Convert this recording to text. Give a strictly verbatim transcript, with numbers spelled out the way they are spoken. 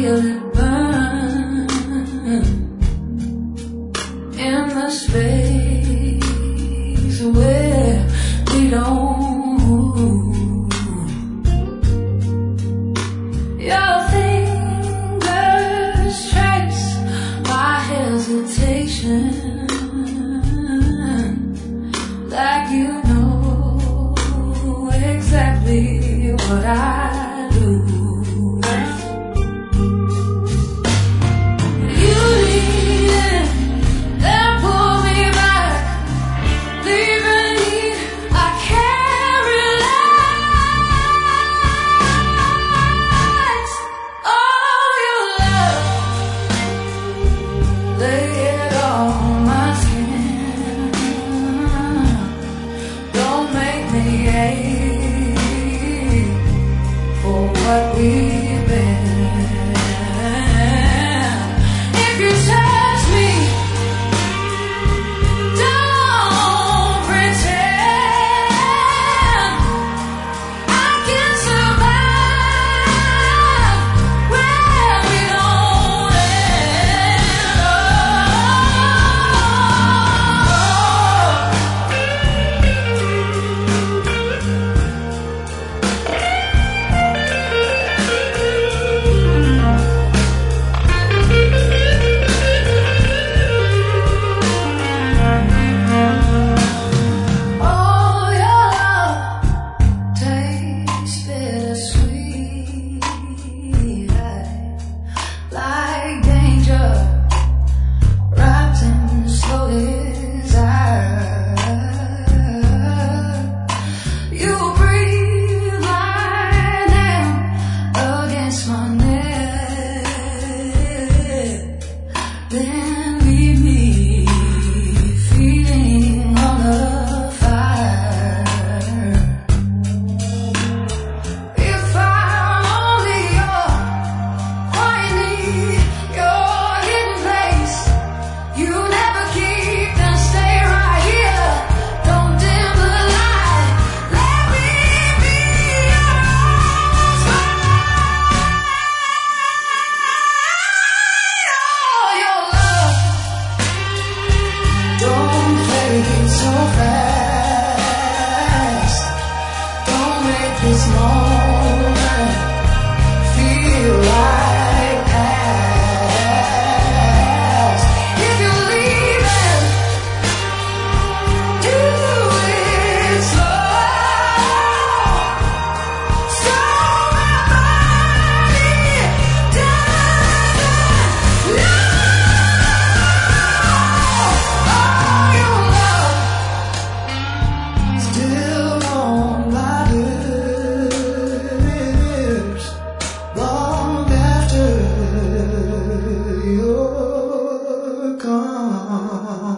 feel it burn in the space where we don't move. Your fingers trace my hesitation, like you know exactly what I do. You lean in, then pull me back, leaving me, I can't relax. Oh, your love, lay it on my skin. Don't make me ache for what we've been. If you touch me, don't pretend I can survive where we don't end. Oh, your love tastes bittersweet, like danger wrapped in slow desire. You breathe my name against my neck, then leave me feeling on the fire. If I'm only your quiet need, your hidden place, you never keep, then stay right here. Don't dim the light, let me be your spotlight. Oh, your love, don't fade so fast. Don't make this moment feel like past. If you're leaving, do it slow. Slow my body down. No. Oh, your love still on my lips long after you're gone.